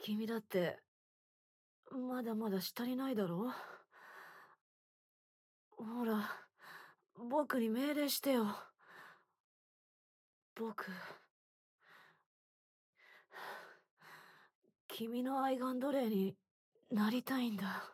君だってまだまだ足りないだろ。ほら、僕に命令してよ。僕、君の愛玩奴隷になりたいんだ。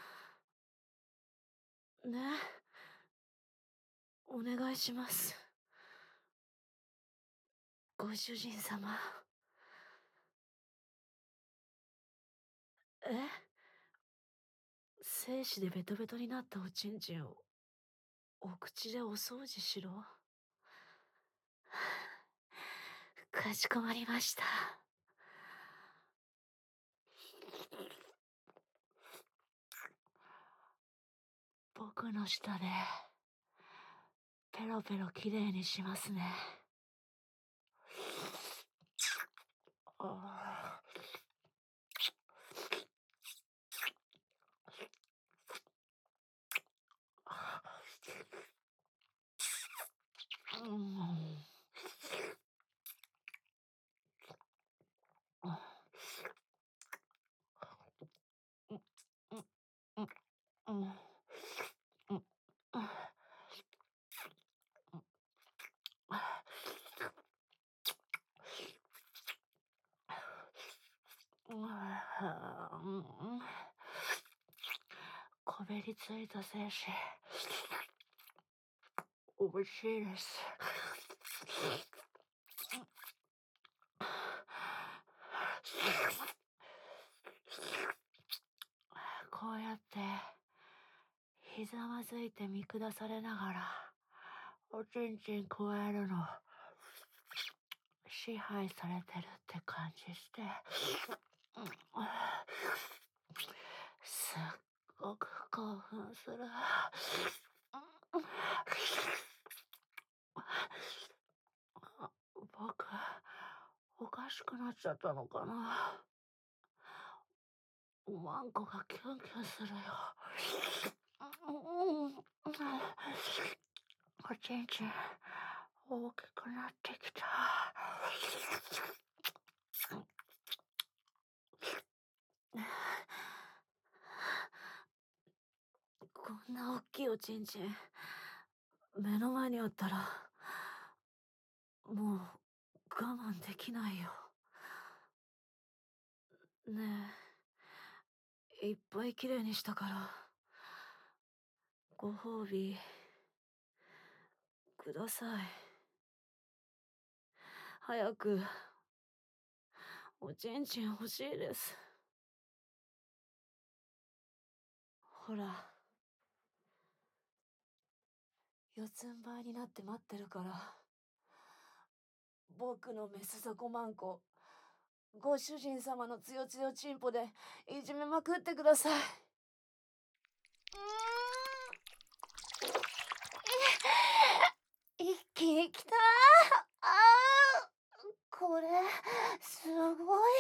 ね、お願いします。ご主人様。精子でベトベトになったおちんちんをお口でお掃除しろ。かしこまりました。僕の舌でペロペロきれいにしますね。あーうんうんこべりついた精子、美味しいです。こうやってひざまずいて見下されながらおちんちん加えるの支配されてるって感じして、すっごく興奮する。僕、おかしくなっちゃったのかな。おまんこがキュンキュンするよ。おちんちん大きくなってきた。こんな大きいおちんちん目の前にあったらもう我慢できないよ。ねえ、いっぱいきれいにしたからご褒美ください。早くおちんちん欲しいです。ほら、四つん這いになって待ってるから、僕のメス底マンコご主人様のつよつよチンポでいじめまくってください。一気にきた。これすごい。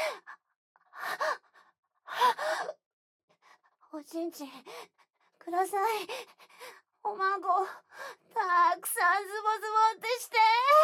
おちんちんください。おまんこたくさんズボズボってして。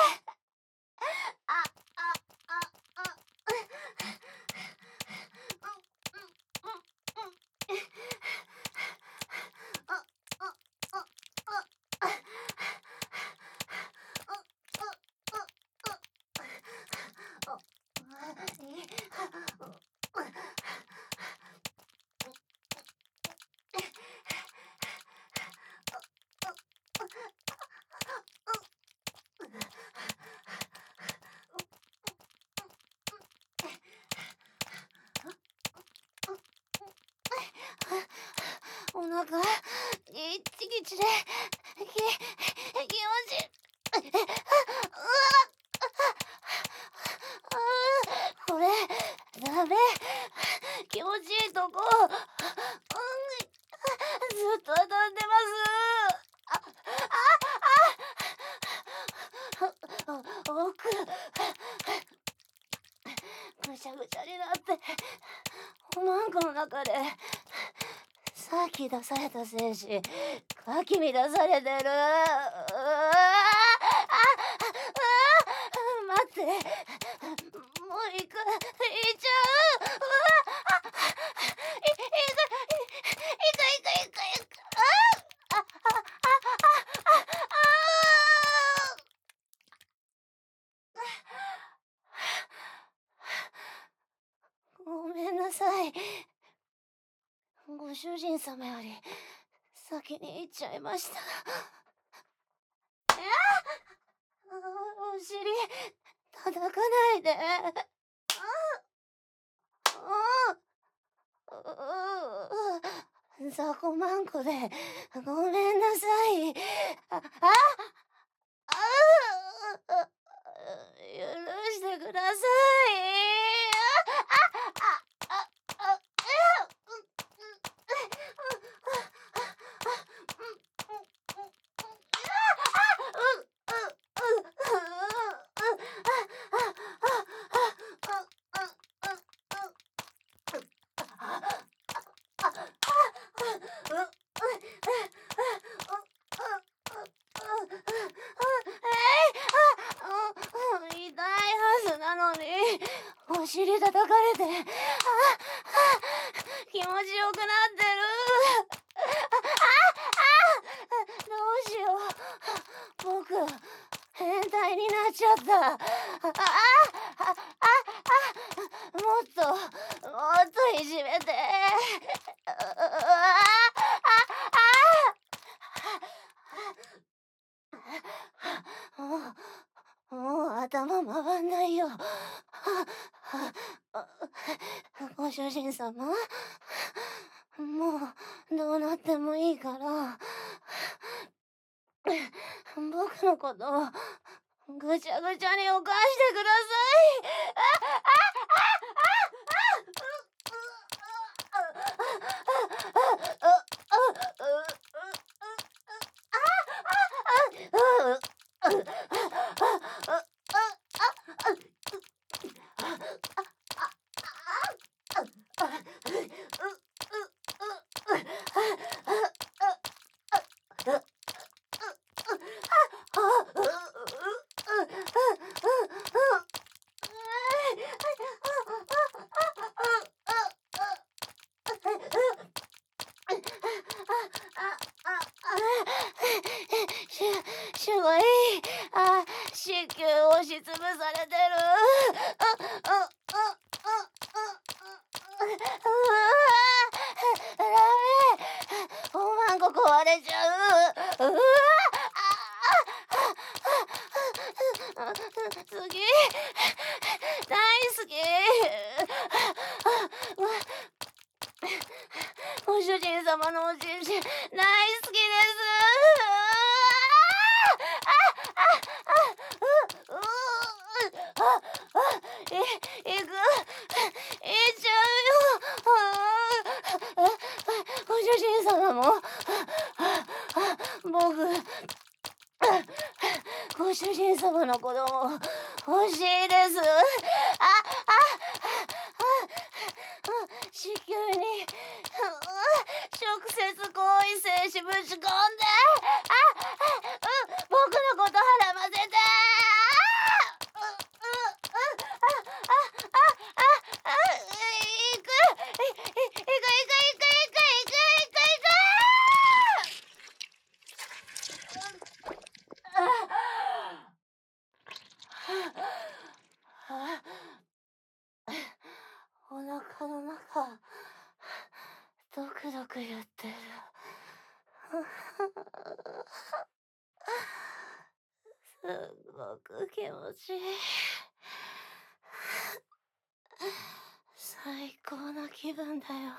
お腹ギッチギチで気持ちいい。これダメ。気持ちいいとこずっと当たってます。奥ぐしゃぐしゃになっておまんこの中でさっき出された精子かき乱されてる。待って、もう行っちゃう。 い。ご主人様より先に行っちゃいました。お尻叩かないで。雑魚まんこでごめんなさい。許してください。痛いはずなのに、お尻叩かれて、気持ちよくなってる。どうしよう。僕、変態になっちゃった。もっといじめて。もう頭回んないよ。ご主人様、もうどうなってもいいから、僕のことぐちゃぐちゃに犯してくだ主がいい。子宮押しつぶされてる。ダメ。おまんこ壊れちゃう。次、大好き。ご主人様のおちんち大好きです。行っちゃうよ。ご主人様も僕、ご主人様の子供欲しいです。子宮に直接行為精子ぶち込んで、僕のことはらませて。お腹の中ドクドク言ってる。すごく気持ちいい。最高な気分だよ。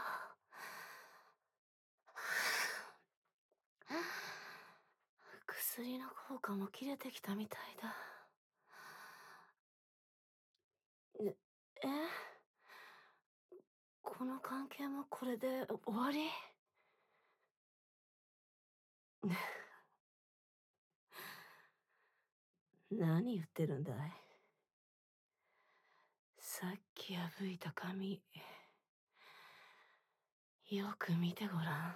薬の効果も切れてきたみたいだ。この関係もこれで終わり？何言ってるんだい？さっき破いた紙、よく見てごらん。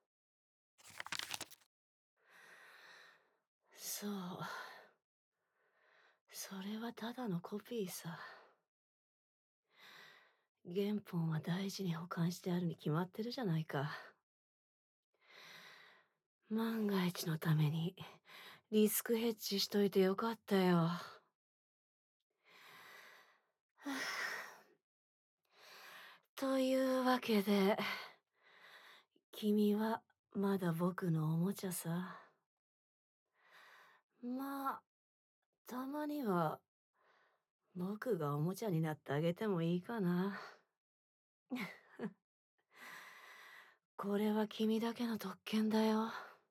そう、それはただのコピーさ。原本は大事に保管してあるに決まってるじゃないか。万が一のためにリスクヘッジしといてよかったよ。 というわけで、君はまだ僕のおもちゃさ。まあ、たまには僕がおもちゃになってあげてもいいかな。これは君だけの特権だよ。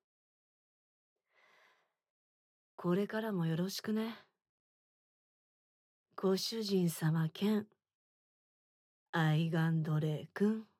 これからもよろしくね。ご主人様兼アイガンドレイ君。